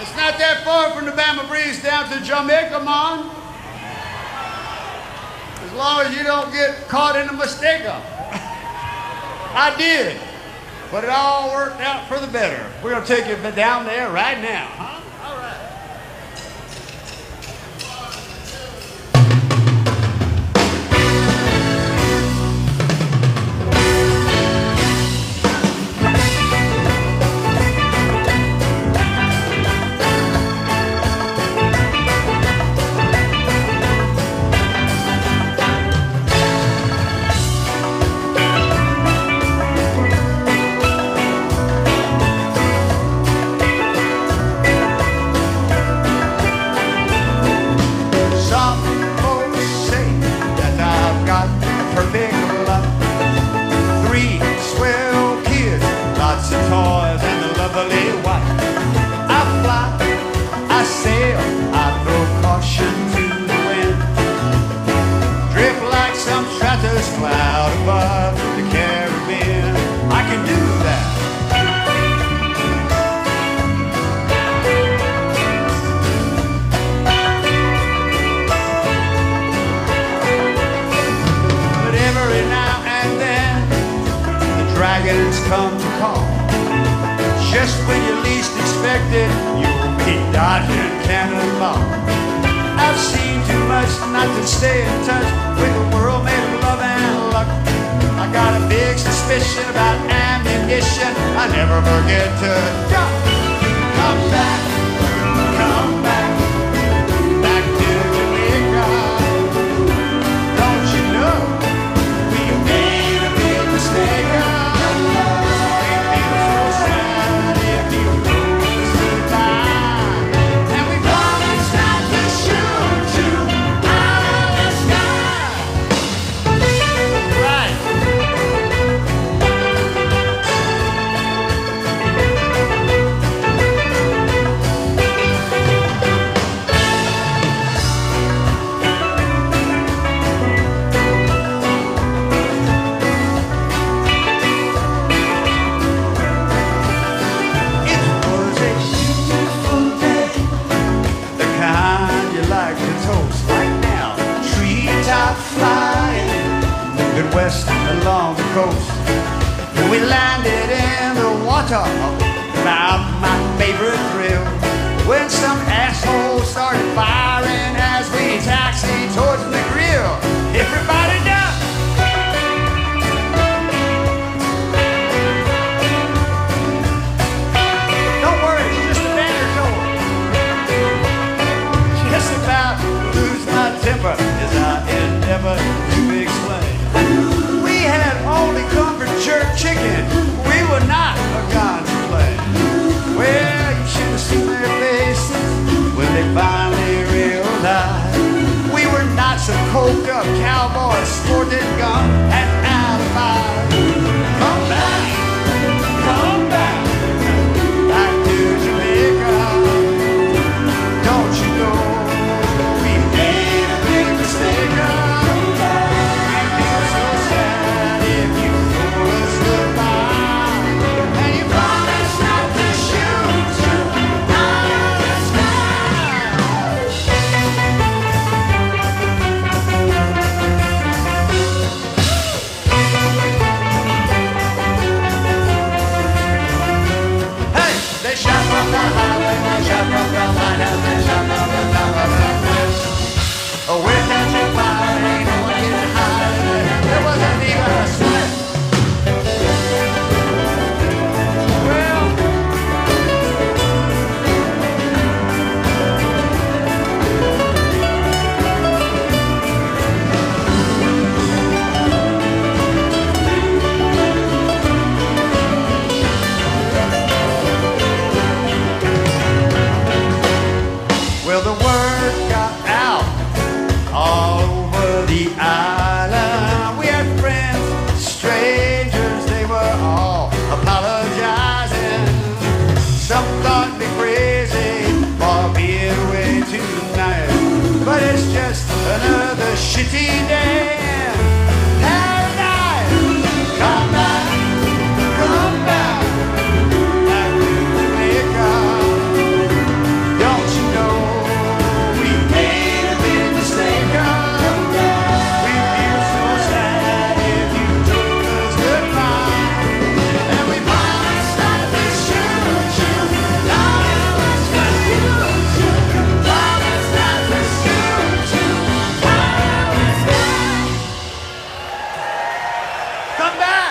It's not that far from the Bama Breeze down to Jamaica, man. As long as you don't get caught in a mistake. I did, but it all worked out for the better. We're gonna take you down there right now, huh? All right. Cloud above the Caribbean, I can do that. But every now and then the dragons come to call. Just when you least expect it, you'll be dodging cannonball. I've seen too much not to stay in touch with the world made of love and luck. I got a big suspicion about ammunition. I never forget to come back, back to Jamaica. Don't you know we made a big mistake? We feel so sad if you lose goodbye, and we promised not to shoot you out of the sky. Right. West along the coast, we landed in the water. About my favorite thrill, when some asshole started firing as we taxied towards the grill. Everybody duck! Don't worry, it's just a Vandercoat. Just about lose my temper as I endeavor to explain. We had only come for jerk chicken. We were not a guns play. Well, you should have seen their faces when they finally realized we were not some coked up cowboys, sporting gun and alibis. Come back, back to Jamaica. Don't you know we made a big mistake? Oh, where can you find? Ain't no one getting high. There wasn't even a sweat. Well, the word got out all over the island. We had friends, strangers, they were all apologizing. Some thought me crazy for being away tonight, but it's just another shitty day in paradise. Come back, back to Jamaica. Come back!